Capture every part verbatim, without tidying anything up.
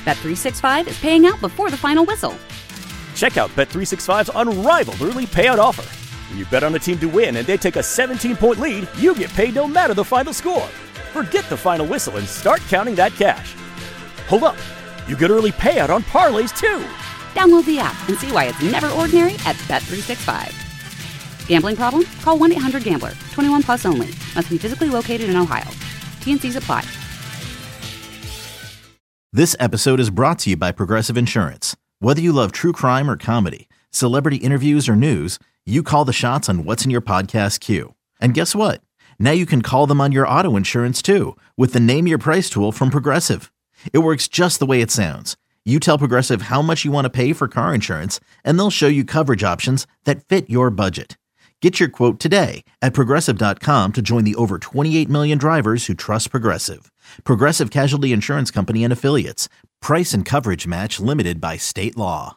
Bet three sixty-five is paying out before the final whistle. Check out Bet three sixty-five's unrivaled early payout offer. When you bet on a team to win and they take a seventeen-point lead, you get paid no matter the final score. Forget the final whistle and start counting that cash. Hold up. You get early payout on parlays, too. Download the app and see why it's never ordinary at Bet three sixty-five. Gambling problem? Call one eight hundred gambler. twenty-one plus only. Must be physically located in Ohio. T N Cs apply. This episode is brought to you by Progressive Insurance. Whether you love true crime or comedy, celebrity interviews or news, you call the shots on what's in your podcast queue. And guess what? Now you can call them on your auto insurance too with the Name Your Price tool from Progressive. It works just the way it sounds. You tell Progressive how much you want to pay for car insurance, and they'll show you coverage options that fit your budget. Get your quote today at Progressive dot com to join the over twenty-eight million drivers who trust Progressive. Progressive Casualty Insurance Company and Affiliates. Price and coverage match limited by state law.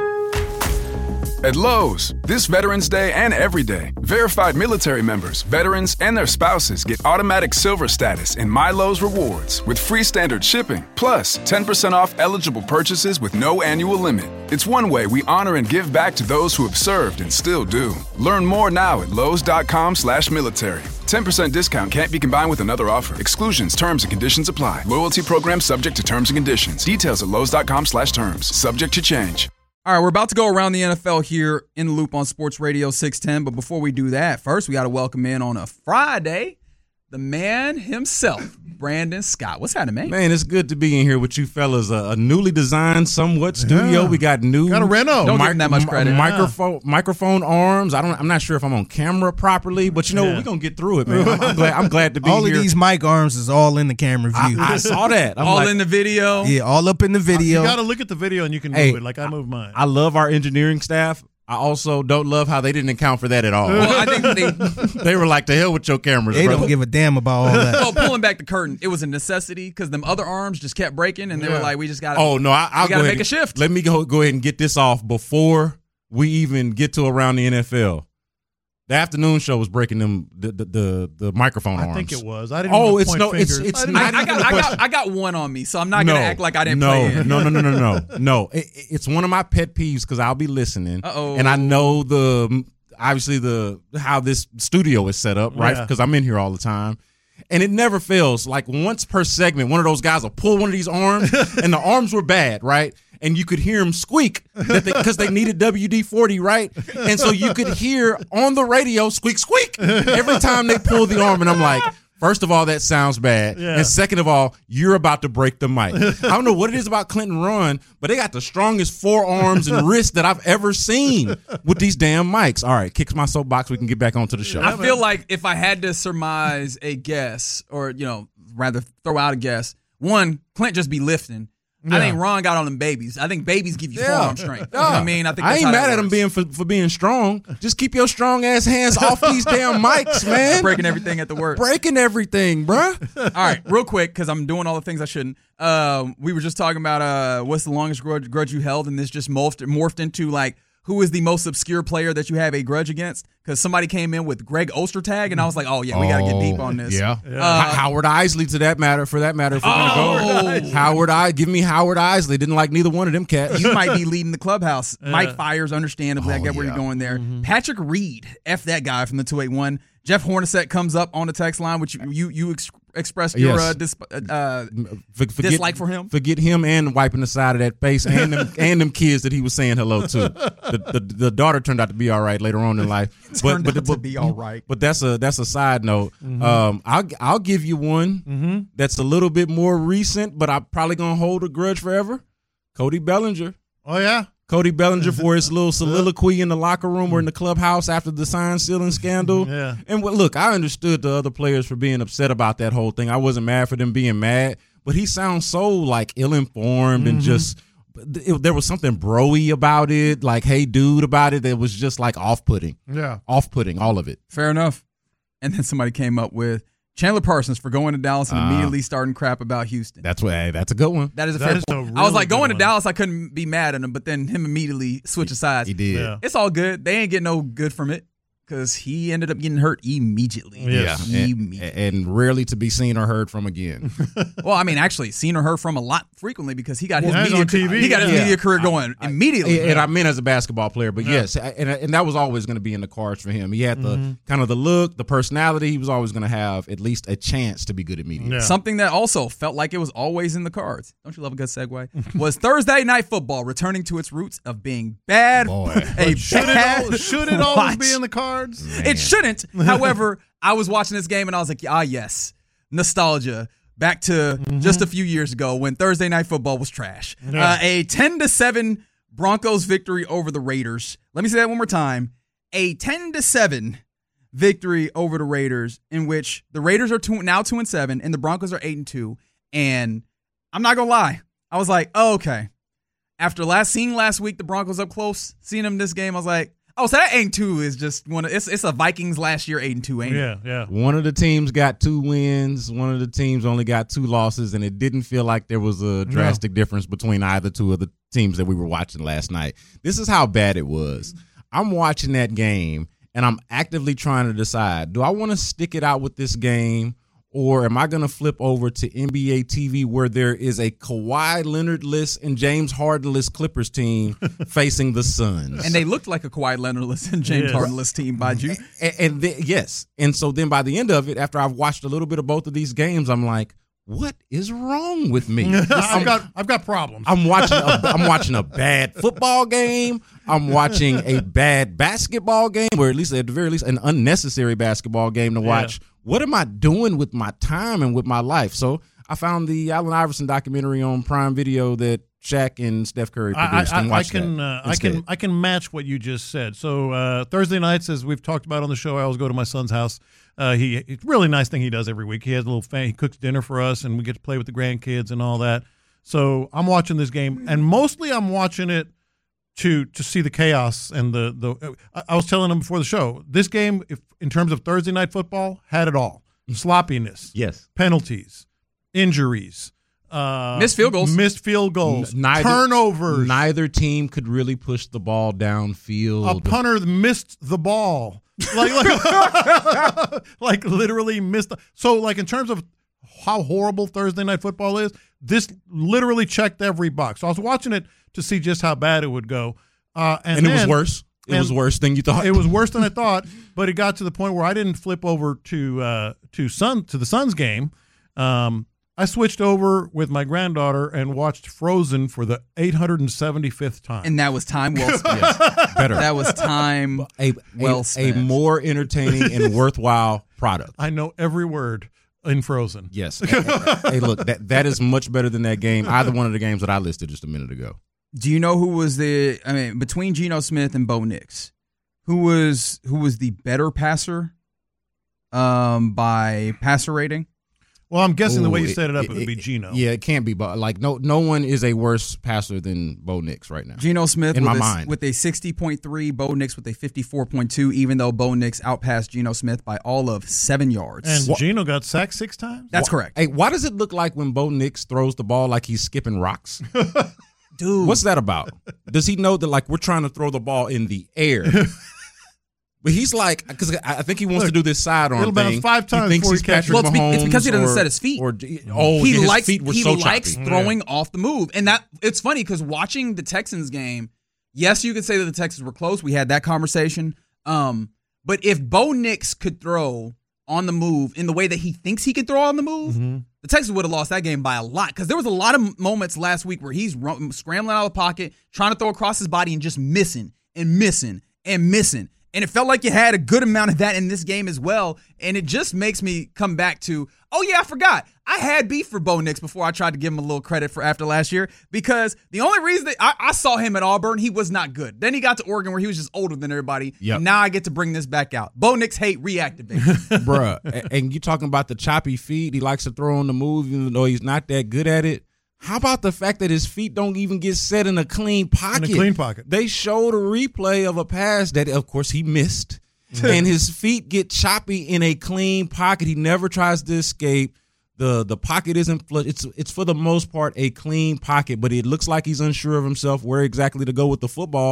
At Lowe's, this Veterans Day and every day, verified military members, veterans, and their spouses get automatic silver status in My Lowe's Rewards with free standard shipping, plus ten percent off eligible purchases with no annual limit. It's one way we honor and give back to those who have served and still do. Learn more now at Lowe's.com slash military. ten percent discount can't be combined with another offer. Exclusions, terms, and conditions apply. Loyalty program subject to terms and conditions. Details at Lowe's.com slash terms. Subject to change. All right, we're about to go around the N F L here in the Loop on Sports Radio six ten. But before we do that, first we got to welcome in on a Friday the man himself, Brandon Scott. What's happening, man? Man, it's good to be in here with you fellas. A, a newly designed, somewhat studio. Yeah. We got new. Got a reno. Don't give him that much credit. M- microphone, microphone arms. I don't. I'm not sure if I'm on camera properly, but you know Yeah. we're gonna get through it, man. I'm, I'm glad. I'm glad to be all here. of these mic arms is all in the camera view. I, I saw that. I'm All like, in the video. yeah, all up in the video. You got to look at the video and you can move Hey, it like I move mine. I love our engineering staff. I also don't love how they didn't account for that at all. Well, I think they, They were like, "The hell with your cameras, They bro." don't give a damn about all that. well, pulling back the curtain, it was a necessity because them other arms just kept breaking, and they were Yeah. like, "We just got to." Oh no, I, I'll We gotta go ahead make a and- shift. Let me go go ahead and get this off before we even get to around the N F L. The afternoon show was breaking them the the the, the microphone I arms. think it was. I didn't Oh, even it's point no, it's fingers. it's I didn't not I, even- I even got, a I question. got, I got one on me, so I'm not no, gonna act like I didn't no, play in. no, no, no, no, no, no. It, it's one of my pet peeves because I'll be listening, Uh-oh. and I know the obviously the how this studio is set up, right? Yeah. Because I'm in here all the time. And it never fails. Like once per segment, one of those guys will pull one of these arms, and the arms were bad, right? And you could hear them squeak because they, they needed W D forty, right? And so you could hear on the radio squeak, squeak every time they pull the arm. And I'm like, first of all, that sounds bad. Yeah. And second of all, you're about to break the mic. I don't know what it is about Clinton Run, but they got the strongest forearms and wrists that I've ever seen with these damn mics. All right, kicks my soapbox. We can get back onto the show. I feel like if I had to surmise a guess, or you know, rather throw out a guess, one, Clint just be lifting. I think Ron got on them babies. I think babies give you Yeah. forearm strength. You know what I mean? I think I that's ain't how that mad at him works. being for, for being strong. Just keep your strong ass hands off these damn mics, man. breaking everything at the work. Breaking everything, bruh. All right, real quick, because I'm doing all the things I shouldn't. Um, we were just talking about uh, what's the longest grudge, grudge you held, and this just morphed, morphed into like, who is the most obscure player that you have a grudge against? Because somebody came in with Greg Ostertag, and I was like, oh, yeah, we got to get deep on this. Yeah. Uh, H- Howard Isley, to that matter, for that matter, if we're Oh. going to go. Howard I Give me Howard Isley. Didn't like neither one of them cats. You might be leading the clubhouse. Mike Fires, understandably. I Oh, get where yeah. you're going there. Patrick Reed, F that guy from the two eighty-one. Jeff Hornacek comes up on the text line, which you you, you ex- expressed your Yes. uh, dis- uh, For- forget, dislike for him? Forget him and wiping the side of that face and them, and them kids that he was saying hello to. The, the, the daughter turned out to be all right later on in life. Turned but, out but, to be all right. But that's a that's a side note. Um, I'll I'll give you one that's a little bit more recent, but I'm probably gonna hold a grudge forever. Cody Bellinger. Oh, yeah? Cody Bellinger for his little soliloquy in the locker room or in the clubhouse after the sign stealing scandal. Yeah. And what- look, I understood the other players for being upset about that whole thing. I wasn't mad for them being mad, but he sounds so like ill-informed and just it, there was something bro-y about it, like hey dude about it that was just like off-putting. Yeah. Off-putting, all of it. Fair enough. And then somebody came up with Chandler Parsons for going to Dallas and Uh, immediately starting crap about Houston. That's what hey, that's a good one. That is a That fair is a point. I was really like, good going to one. Dallas, I couldn't be mad at him, but then him immediately switching sides. He did. Yeah. It's all good. They ain't getting no good from it because he ended up getting hurt immediately. Yeah, and, immediately. and rarely to be seen or heard from again. Well, I mean, actually, seen or heard from a lot frequently because he got his Well, he's media on T V. he got his Yeah. media career going I- immediately. And I meant as a basketball player, but Yeah. yes, and and that was always going to be in the cards for him. He had the Mm-hmm. kind of the look, the personality. He was always going to have at least a chance to be good at media. Yeah. Something that also felt like it was always in the cards. Don't you love a good segue? Was Thursday Night Football returning to its roots of being bad? Boy. A Should it, bad al- should it always watch. be in the cards? It shouldn't. However, I was watching this game and I was like, ah, yes, nostalgia. Back to just a few years ago when Thursday Night Football was trash. Yeah. Uh, a ten to seven Broncos victory over the Raiders. Let me say that one more time. A ten to seven victory over the Raiders, in which the Raiders are two, now two and seven, and the Broncos are eight and two. And I'm not gonna lie, I was like, oh, okay. After last seeing last week, the Broncos up close, seeing them this game, I was like, oh, so that eight and two is just one. Of, it's it's a Vikings last year eight and two, ain't it? Yeah, yeah. One of the teams got two wins. One of the teams only got two losses, and it didn't feel like there was a drastic difference between either two of the teams that we were watching last night. This is how bad it was. I'm watching that game, and I'm actively trying to decide, do I want to stick it out with this game, or am I going to flip over to N B A T V where there is a Kawhi Leonard-less and James Harden-less Clippers team facing the Suns? And they looked like a Kawhi Leonard-less and James Yes. Harden-less team, by you. And, and then, yes, and so then by the end of it, after I've watched a little bit of both of these games, I'm like, what is wrong with me? I've got I've got problems. I'm watching. A, I'm watching a bad football game. I'm watching a bad basketball game, or at least at the very least, an unnecessary basketball game to watch. Yeah. What am I doing with my time and with my life? So I found the Allen Iverson documentary on Prime Video that Shaq and Steph Curry I, produced, I, and I watched can that uh, I instead. can I can match what you just said. So uh, Thursday nights, as we've talked about on the show, I always go to my son's house. Uh, he it's a really nice thing he does every week. He has a little fan. He cooks dinner for us, and we get to play with the grandkids and all that. So I'm watching this game, and mostly I'm watching it to to see the chaos and the the. I, I was telling him before the show, this game, if in terms of Thursday night football, had it all: sloppiness, Yes. penalties, injuries. Uh, Missed field goals. missed field goals, N- neither- turnovers. Neither team could really push the ball downfield. A punter missed the ball, like like, like literally missed. The, so like in terms of how horrible Thursday night football is, this literally checked every box. So I was watching it to see just how bad it would go, uh, and, and it then- was worse. It and was worse than you thought. It was worse than I thought, but it got to the point where I didn't flip over to uh, to Sun to the Suns game. Um, I switched over with my granddaughter and watched Frozen for the eight hundred seventy-fifth time. And that was time well spent. better. That was time a, well a, spent. a more entertaining and worthwhile product. I know every word in Frozen. Yes. Hey, look, that that is much better than that game. Either one of the games that I listed just a minute ago. Do you know who was the? I mean, between Geno Smith and Bo Nix, who was who was the better passer? Um, by passer rating. Well, I'm guessing the way Ooh, you set it up, it, it- would be it- Geno. Yeah, it can't be. But like, no, no one is a worse passer than Bo Nix right now. Geno Smith In with my a, mind. with a sixty point three, Bo Nix with a fifty-four point two, even though Bo Nix outpassed Geno Smith by all of seven yards. And What- Geno got sacked six times? That's correct. Hey, why does it look like when Bo Nix throws the ball like he's skipping rocks? Dude. What's that about? Does he know that like we're trying to throw the ball in the air? But he's like, because I think he wants Look, to do this sidearm it'll bounce thing. five times he thinks before he's he catches Patrick Well, it's, be- Mahomes. it's because he doesn't or- set his feet. Or, oh, he his likes feet were he so likes choppy. throwing off the move, and that it's funny because watching the Texans game, yes, you could say that the Texans were close. We had that conversation. Um, but if Bo Nix could throw on the move in the way that he thinks he could throw on the move, Mm-hmm. the Texans would have lost that game by a lot because there was a lot of moments last week where he's run, scrambling out of the pocket, trying to throw across his body and just missing and missing and missing. And it felt like you had a good amount of that in this game as well. And it just makes me come back to, oh, yeah, I forgot. I had beef for Bo Nix before I tried to give him a little credit for after last year because the only reason that I, I saw him at Auburn, he was not good. Then he got to Oregon where he was just older than everybody. Yep. And now I get to bring this back out. Bo Nix hate reactivated. Bruh. A- And you talking about the choppy feet. He likes to throw on the move even though he's not that good at it. How about the fact that his feet don't even get set in a clean pocket? In a clean pocket. They showed a replay of a pass that, of course, he missed. And his feet get choppy in a clean pocket. He never tries to escape. The the pocket isn't flush. It's it's for the most part a clean pocket, but it looks like he's unsure of himself where exactly to go with the football.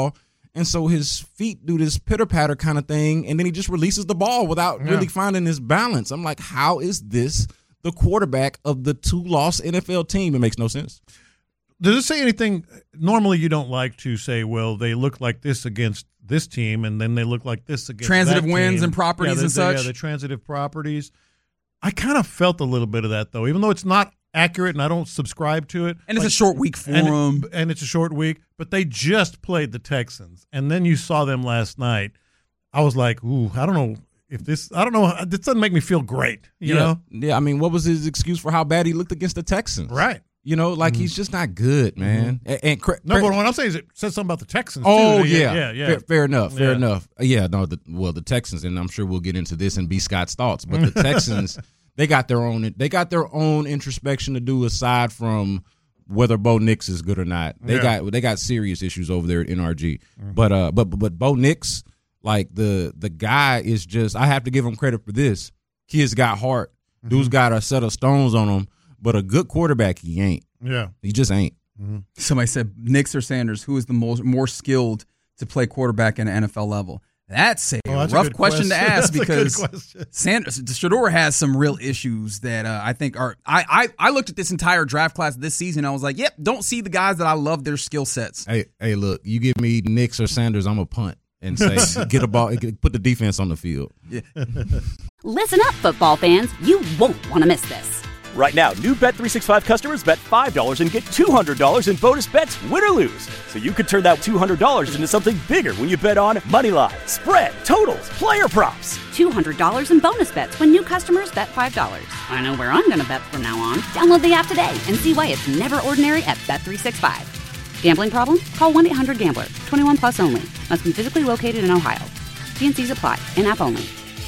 And so his feet do this pitter-patter kind of thing, and then he just releases the ball without Yeah. really finding his balance. I'm like, how is this the quarterback of the two-loss N F L team? It makes no sense. Does it say anything? Normally, you don't like to say, well, they look like this against this team, and then they look like this against Transitive that wins team. and properties yeah, the, and the, such? Yeah, the transitive properties. I kind of felt a little bit of that, though, even though it's not accurate and I don't subscribe to it. And it's like, a short week for and, them. and it's a short week, but they just played the Texans, and then you saw them last night. I was like, ooh, I don't know if this – I don't know. This doesn't make me feel great, you yeah. know? Yeah, I mean, what was his excuse for how bad he looked against the Texans? Right. You know, like mm-hmm. he's just not good, man. Mm-hmm. And, and cra- No, but what I'm saying is it says something about the Texans, oh, too. yeah. Yeah, yeah. Fair, fair enough, fair Yeah. enough. Yeah, no, the, well, the Texans, and I'm sure we'll get into this and B. Scott's thoughts, but the Texans, they got their own they got their own introspection to do aside from whether Bo Nix is good or not. They Yeah. got they got serious issues over there at N R G. Mm-hmm. But uh but but Bo Nix, like the the guy is just, I have to give him credit for this. Kid's got heart. Mm-hmm. Dude's got a set of stones on him, but a good quarterback he ain't. Yeah. He just ain't. Mm-hmm. Somebody said Nix or Sanders, who is the most more skilled to play quarterback at an N F L level? That's a Oh, that's a rough good question, question. to ask That's a good because question. Sanders, Shedeur has some real issues that uh, I think are. I, I I looked at this entire draft class this season. I was like, yep, don't see the guys that I love their skill sets. Hey, hey, look, you give me Nix or Sanders, I'm a punt and say get a ball, put the defense on the field. Yeah. Listen up, football fans. You won't want to miss this. Right now, new Bet three sixty-five customers bet five dollars and get two hundred dollars in bonus bets, win or lose. So you could turn that two hundred dollars into something bigger when you bet on money line, spread, totals, player props. two hundred dollars in bonus bets when new customers bet five dollars. I know where I'm going to bet from now on. Download the app today and see why it's never ordinary at Bet three sixty-five. Gambling problem? Call one eight hundred gambler. twenty-one plus only. Must be physically located in Ohio. T N Cs apply. In-app only.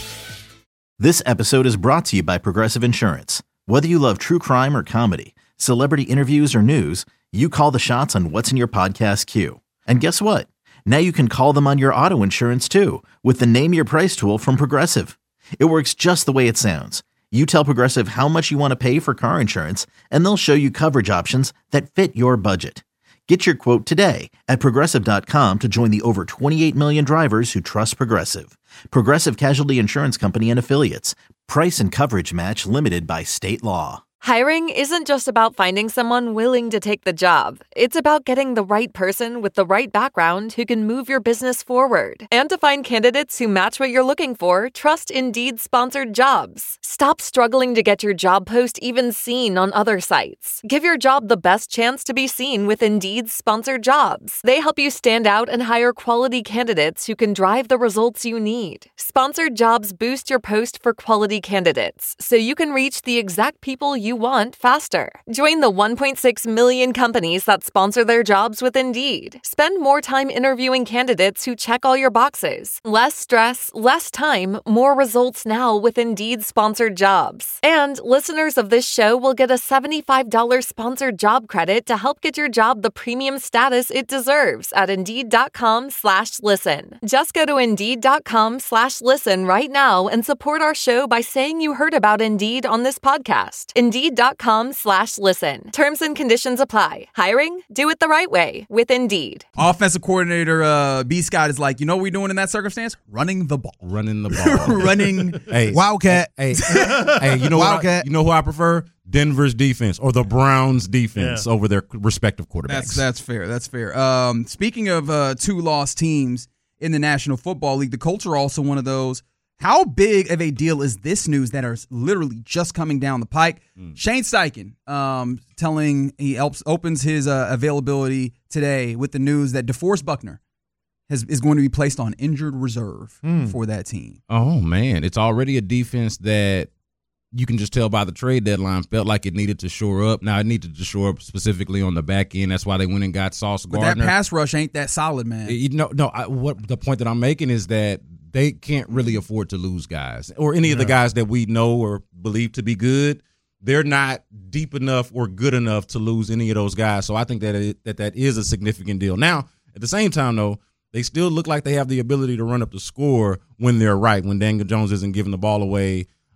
This episode is brought to you by Progressive Insurance. Whether you love true crime or comedy, celebrity interviews or news, you call the shots on what's in your podcast queue. And guess what? Now you can call them on your auto insurance too with the Name Your Price tool from Progressive. It works just the way it sounds. You tell Progressive how much you want to pay for car insurance, and they'll show you coverage options that fit your budget. Get your quote today at Progressive dot com to join the over twenty-eight million drivers who trust Progressive. Progressive Casualty Insurance Company and Affiliates. Price and coverage match limited by state law. Hiring isn't just about finding someone willing to take the job. It's about getting the right person with the right background who can move your business forward. And to find candidates who match what you're looking for, trust Indeed-sponsored jobs. Stop struggling to get your job post even seen on other sites. Give your job the best chance to be seen with Indeed-sponsored jobs. They help you stand out and hire quality candidates who can drive the results you need. Sponsored jobs boost your post for quality candidates, so you can reach the exact people you want faster. Join the one point six million companies that sponsor their jobs with Indeed. Spend more time interviewing candidates who check all your boxes. Less stress, less time, more results now with Indeed sponsored jobs. And listeners of this show will get a seventy-five dollars sponsored job credit to help get your job the premium status it deserves at Indeed.com slash listen. Just go to Indeed.com slash listen right now and support our show by saying you heard about Indeed on this podcast. Indeed.com slash listen. Terms and conditions apply. Hiring? Do it the right way with Indeed. Offensive coordinator uh, B. Scott is like, you know what we're doing in that circumstance? Running the ball. Running the ball. Running. Hey, Wildcat. Hey, hey, hey, you know what? I, Wildcat. you know who I prefer? Denver's defense or the Browns defense Yeah. over their respective quarterbacks. That's that's fair. That's fair. Um, speaking of uh, two lost teams in the National Football League, the Colts are also one of those. How big of a deal is this news that is literally just coming down the pike? Mm. Shane Steichen um, telling he helps opens his uh, availability today with the news that DeForest Buckner has, is going to be placed on injured reserve mm. for that team. Oh man, it's already a defense that you can just tell by the trade deadline felt like it needed to shore up. Now it needed to shore up specifically on the back end. That's why they went and got Sauce Gardner. But that pass rush ain't that solid, man. You know, no. I, what the point that I'm making is that they can't really afford to lose guys or any of the guys that we know or believe to be good. They're not deep enough or good enough to lose any of those guys. So I think that it, that that is a significant deal. Now, at the same time, though, they still look like they have the ability to run up the score when they're right, when Daniel Jones isn't giving the ball away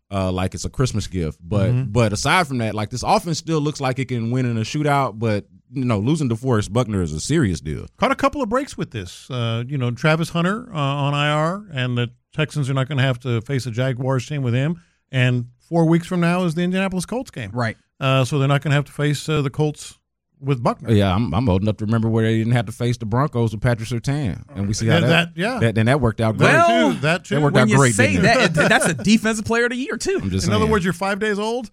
uh, like it's a Christmas gift. But Mhm. but aside from that, like this offense still looks like it can win in a shootout. But you know, losing DeForest Buckner is a serious deal. Caught a couple of breaks with this. Uh, you know, Travis Hunter uh, on I R, and the Texans are not going to have to face a Jaguars team with him. And four weeks from now is the Indianapolis Colts game. Right. Uh, so they're not going to have to face uh, the Colts with Buckner. Yeah, I'm, I'm old enough to remember where they didn't have to face the Broncos with Patrick Surtain, and we see how Yeah, that, that- yeah. that then that worked out great. Well, That too. That too. That worked When out you great. say didn't it? that, it- that's a defensive player of the year too. I'm just In other saying. words, you're five days old.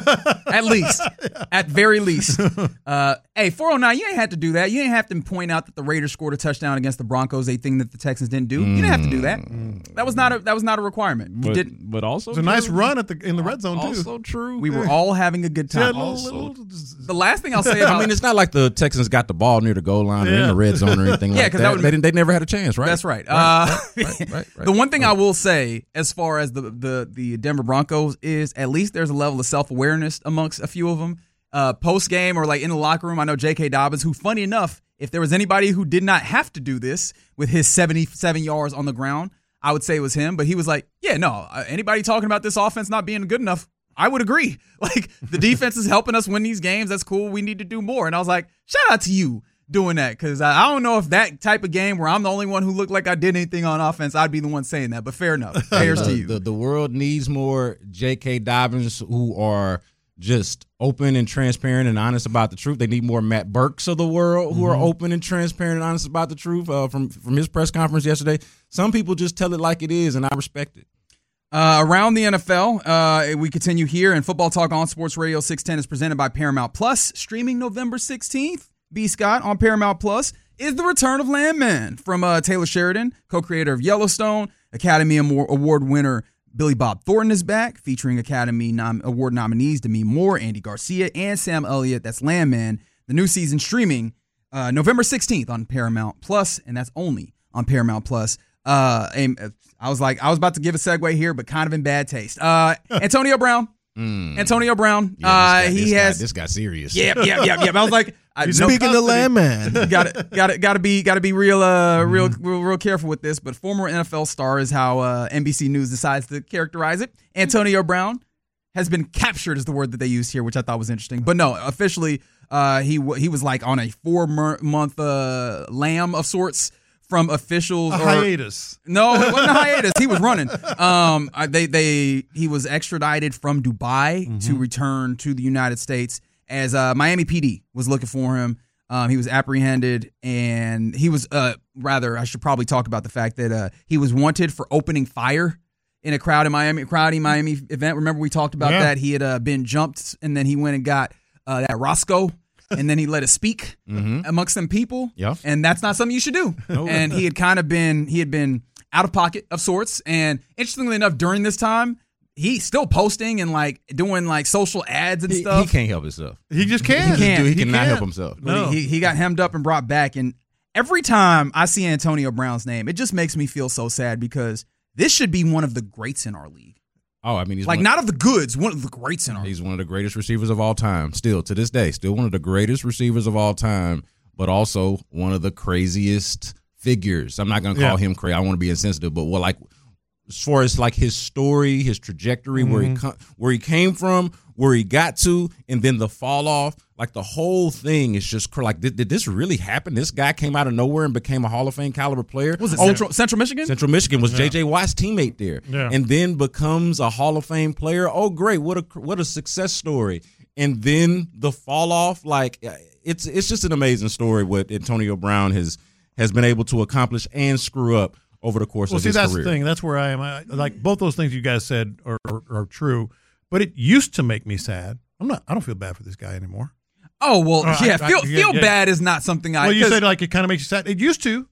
At least, at very least. Uh, hey, four oh nine, you ain't have to do that. You ain't have to point out that the Raiders scored a touchdown against the Broncos, a thing that the Texans didn't do. You didn't have to do that. That was not a that was not a requirement. You but, didn't. but also It's a nice true. run at the in the red zone too. Also true. We were all having a good Yeah, time. little- also- little- The last thing I'll say about I mean, it's not like the Texans got the ball near the goal line or in Yeah. the red zone or anything Yeah, like 'cause that. that would've they, didn't, they never had a chance, right? That's right. Right, Uh, right, right, right, the one thing right. I will say, as far as the, the the Denver Broncos, is at least there's a level of self awareness amongst a few of them. Uh, Post game or like in the locker room, I know J K. Dobbins, who, funny enough, if there was anybody who did not have to do this with his seventy-seven yards on the ground, I would say it was him. But he was like, "Yeah, no, uh, anybody talking about this offense not being good enough, I would agree. Like, the defense is helping us win these games. That's cool. We need to do more." And I was like, shout out to you doing that, because I, I don't know if that type of game where I'm the only one who looked like I did anything on offense, I'd be the one saying that. But fair enough. Fairs Uh, to you. The, the world needs more J K. Dobbins who are just open and transparent and honest about the truth. They need more Matt Burks of the world who are open and transparent and honest about the truth. Uh, from from his press conference yesterday, some people just tell it like it is, and I respect it. Uh, around the N F L, uh, we continue here, and Football Talk on Sports Radio six ten is presented by Paramount Plus, streaming November sixteenth. B. Scott on Paramount Plus is the return of Landman from uh, Taylor Sheridan, co-creator of Yellowstone. Academy Award winner Billy Bob Thornton is back, featuring Academy nom- Award nominees Demi Moore, Andy Garcia, and Sam Elliott. That's Landman. The new season streaming uh, November sixteenth on Paramount Plus, and that's only on Paramount Plus. Uh, and I was like, I was about to give a segue here, but kind of in bad taste. Uh, Antonio Brown. Mm. Antonio Brown. Yeah, uh, this guy, he this has. Guy, this got serious. Yeah, yeah, yeah, yeah. I was like, I, He's no speaking to custody. Landman. Got to, got to, got to be, got to be real, uh, real, real, real careful with this. But former N F L star is how uh, N B C News decides to characterize it. Antonio Brown has been captured, is the word that they used here, which I thought was interesting. But no, officially, uh, he he was like on a four month uh, lamb of sorts from officials. A or, hiatus. No, it wasn't a hiatus. He was running. Um, I- they they he was extradited from Dubai Mm-hmm. to return to the United States as uh, Miami P D was looking for him. Um, he was apprehended, and he was uh, rather. I should probably talk about the fact that uh, he was wanted for opening fire in a crowd in Miami, crowded Miami event. Remember we talked about Yeah. that? He had uh, been jumped, and then he went and got uh, that Roscoe. And then he let it speak amongst them people. Yeah. And that's not something you should do. And he had kind of been, he had been out of pocket of sorts. And interestingly enough, during this time, he's still posting and like doing like social ads and He, stuff. he can't help himself. He just can't. He can't. He, cannot can't. help himself. But No. he, he got hemmed up and brought back. And every time I see Antonio Brown's name, it just makes me feel so sad, because this should be one of the greats in our league. Oh, I mean, he's Like, one, not of the goods, one of the greats in our league. he's one of the greatest receivers of all time. Still to this day, still one of the greatest receivers of all time, but also one of the craziest figures. I'm not going to call Yeah. him crazy. I don't want to be insensitive, but what like as far as like his story, his trajectory, where he co- where he came from, where he got to, and then the fall off, like the whole thing is just cr- like, did, did this really happen? This guy came out of nowhere and became a Hall of Fame caliber player. Was it Oh, Central, Central Michigan? Central Michigan was J J. Watt's teammate there, Yeah. and then becomes a Hall of Fame player. Oh, great! What a what a success story! And then the fall off, like it's it's just an amazing story what Antonio Brown has has been able to accomplish and screw up over the course Well, of see, his that's career. the thing. That's where I am. I, like both those things you guys said are, are, are true, but it used to make me sad. I'm not. I don't feel bad for this guy anymore. Oh, well, Uh, yeah, I- I- feel, yeah, feel yeah. bad is not something I. Well, you 'cause- said like it kind of makes you sad. It used to.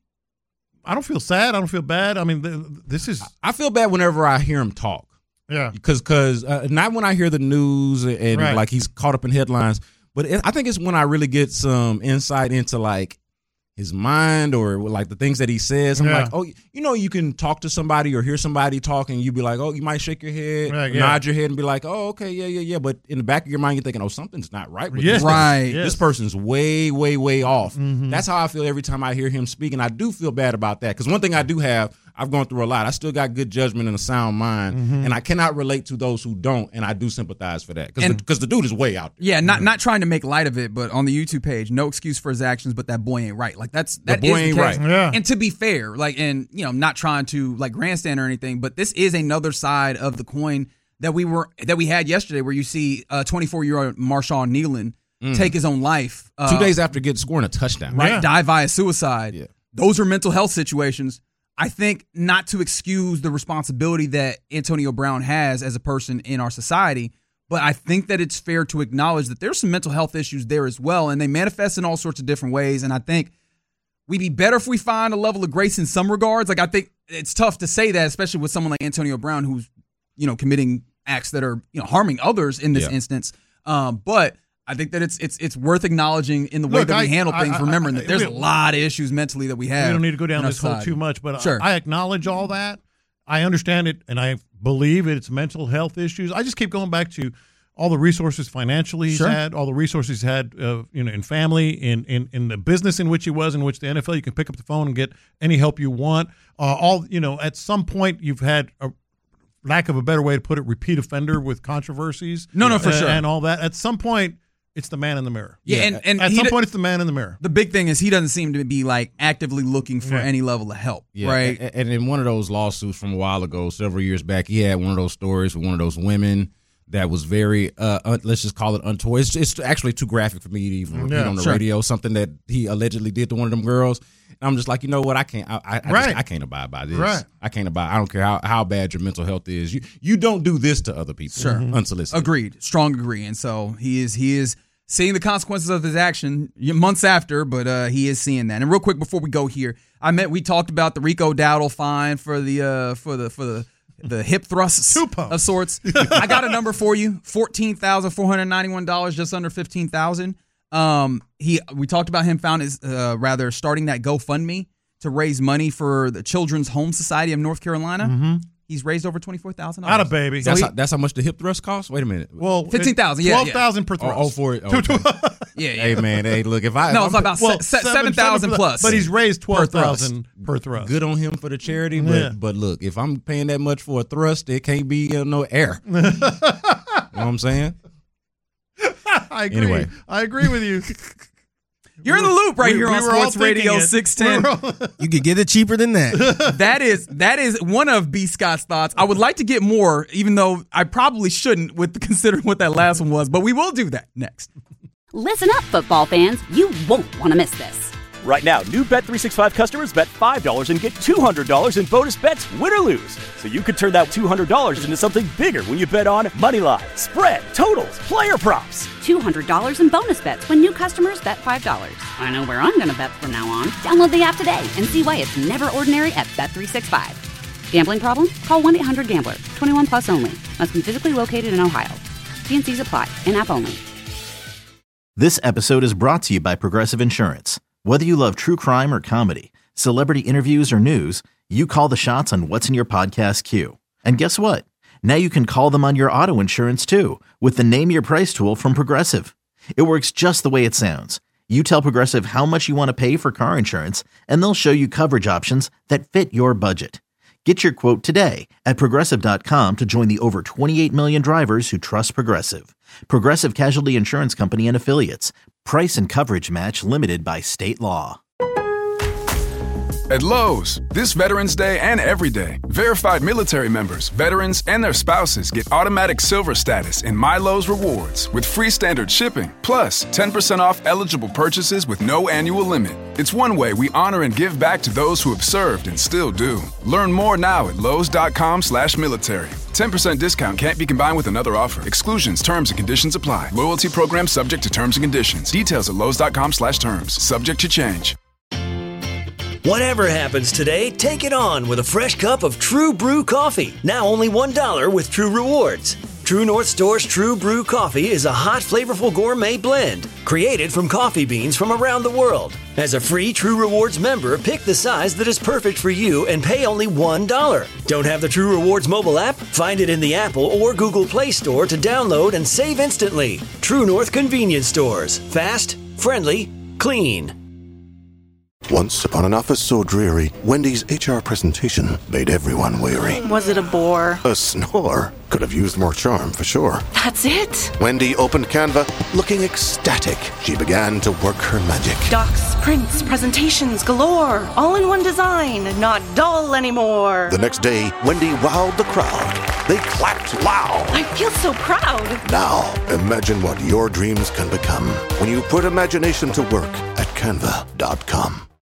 I don't feel sad. I don't feel bad. I mean, th- this is I feel bad whenever I hear him talk. yeah. Because cause, uh, not when I hear the news and Right. like he's caught up in headlines, but it, I think it's when I really get some insight into like his mind or like the things that he says. I'm Yeah. like, oh, you know, you can talk to somebody or hear somebody talking. You be like, oh, you might shake your head, Right, yeah. nod your head, and be like, oh, okay, yeah, yeah, yeah. But in the back of your mind, you're thinking, oh, something's not right with Yes. this person. Right. Yes. This person's way, way, way off. Mhm. That's how I feel every time I hear him speak, and I do feel bad about that. Because one thing I do have, I've gone through a lot. I still got good judgment and a sound mind, Mm-hmm. and I cannot relate to those who don't, and I do sympathize for that because the, 'cause the dude is way out there. Yeah, not not trying to make light of it, but on the YouTube page, no excuse for his actions, but that boy ain't right. Like that's that The boy is ain't the case. right. Yeah. And to be fair, like, and you know, I'm not trying to like grandstand or anything, but this is another side of the coin that we were that we had yesterday, where you see a twenty-four year old Marshawn Kneeland take his own life uh, Two days after getting scoring a touchdown. right, Yeah. die via suicide. Yeah. Those are mental health situations. I think not to excuse the responsibility that Antonio Brown has as a person in our society, but I think that it's fair to acknowledge that there's some mental health issues there as well, and they manifest in all sorts of different ways. And I think we'd be better if we find a level of grace in some regards. Like, I think it's tough to say that, especially with someone like Antonio Brown, who's, you know, committing acts that are, you know, harming others in this Yeah. instance. Um, but I think that it's it's it's worth acknowledging in the way Look, that we I- handle I- things, I- remembering I- that there's we- a lot of issues mentally that we have. We don't need to go down in our this hole society. too much, but Sure. I acknowledge all that. I understand it, and I believe it's mental health issues. I just keep going back to all the resources financially he's Sure. had, all the resources he's had, uh, you know, in family, in, in in the business in which he was, in which the N F L, you can pick up the phone and get any help you want. Uh, all you know, at some point, you've had a lack of a better way to put it, repeat offender with controversies. No, no, for uh, sure. and all that. At some point, it's the man in the mirror. Yeah, and, and At he some d- point, it's the man in the mirror. the big thing is he doesn't seem to be like actively looking for Yeah. any level of help, Yeah, right? And, and in one of those lawsuits from a while ago, several years back, he had one of those stories with one of those women that was very, uh, un- let's just call it untoward. It's, it's actually too graphic for me to even repeat Yeah, on the sure. radio, something that he allegedly did to one of them girls. And I'm just like, you know what? I can't, I, I, I, Right. just, I can't abide by this. Right. I can't abide. I don't care how, how bad your mental health is. You you don't do this to other people. Sure. Unsolicited. Agreed, strong agree. And so he is he is seeing the consequences of his action months after, but uh, he is seeing that. And real quick before we go here, I meant we talked about the Rico Dowdle fine for the uh, for the for the the hip thrusts Two pumps. of sorts. I got a number for you: fourteen thousand four hundred ninety-one dollars, just under fifteen thousand. Um, he we talked about him found his uh, rather starting that GoFundMe to raise money for the Children's Home Society of North Carolina. Mm-hmm. He's raised over twenty-four thousand dollars. Out of baby. So That's, he- how, that's how much the hip thrust costs? Wait a minute. Well, fifteen thousand, yeah, twelve thousand per Oh, thrust. oh, for it. Two- Okay. Yeah, yeah. Hey, man. Hey, look, if I. No, if it's I'm- about Well, se- seven thousand seven- plus. but he's raised per twelve thrust. thousand per thrust. Good on him for the charity, but Yeah. but look, if I'm paying that much for a thrust, it can't be uh, no air. You know what I'm saying? I agree. Anyway. I agree with you. You're in the loop right We- here we on were all Sports Radio thinking it. six ten. We were all- You could get it cheaper than that. That is that is one of B. Scott's thoughts. I would like to get more, even though I probably shouldn't, with considering what that last one was. But we will do that next. Listen up, football fans. You won't want to miss this. Right now, new Bet three sixty-five customers bet five dollars and get two hundred dollars in bonus bets, win or lose. So you could turn that two hundred dollars into something bigger when you bet on money line, spread, totals, player props. two hundred dollars in bonus bets when new customers bet five dollars. I know where I'm going to bet from now on. Download the app today and see why it's never ordinary at Bet three sixty-five. Gambling problem? Call one eight hundred gambler. twenty-one plus only. Must be physically located in Ohio. T and C's apply. In-app only. This episode is brought to you by Progressive Insurance. Whether you love true crime or comedy, celebrity interviews or news, you call the shots on what's in your podcast queue. And guess what? Now you can call them on your auto insurance too with the Name Your Price tool from Progressive. It works just the way it sounds. You tell Progressive how much you want to pay for car insurance, and they'll show you coverage options that fit your budget. Get your quote today at Progressive dot com to join the over twenty-eight million drivers who trust Progressive. Progressive Casualty Insurance Company and Affiliates. Price and coverage match limited by state law. At Lowe's, this Veterans Day and every day, verified military members, veterans, and their spouses get automatic silver status in My Lowe's Rewards with free standard shipping, plus ten percent off eligible purchases with no annual limit. It's one way we honor and give back to those who have served and still do. Learn more now at Lowe's.com slash military. ten percent discount can't be combined with another offer. Exclusions, terms, and conditions apply. Loyalty program subject to terms and conditions. Details at Lowe's.com slash terms. Subject to change. Whatever happens today, take it on with a fresh cup of True Brew coffee. Now only one dollar with True Rewards. True North Store's True Brew coffee is a hot, flavorful gourmet blend created from coffee beans from around the world. As a free True Rewards member, pick the size that is perfect for you and pay only one dollar. Don't have the True Rewards mobile app? Find it in the Apple or Google Play Store to download and save instantly. True North Convenience Stores. Fast, friendly, clean. Once upon an office so dreary, Wendy's H R presentation made everyone weary. Was it a bore? A snore. Could have used more charm, for sure. That's it? Wendy opened Canva, looking ecstatic. She began to work her magic. Docs, prints, presentations galore. All in one design, not dull anymore. The next day, Wendy wowed the crowd. They clapped loud. I feel so proud. Now, imagine what your dreams can become when you put imagination to work at canva dot com.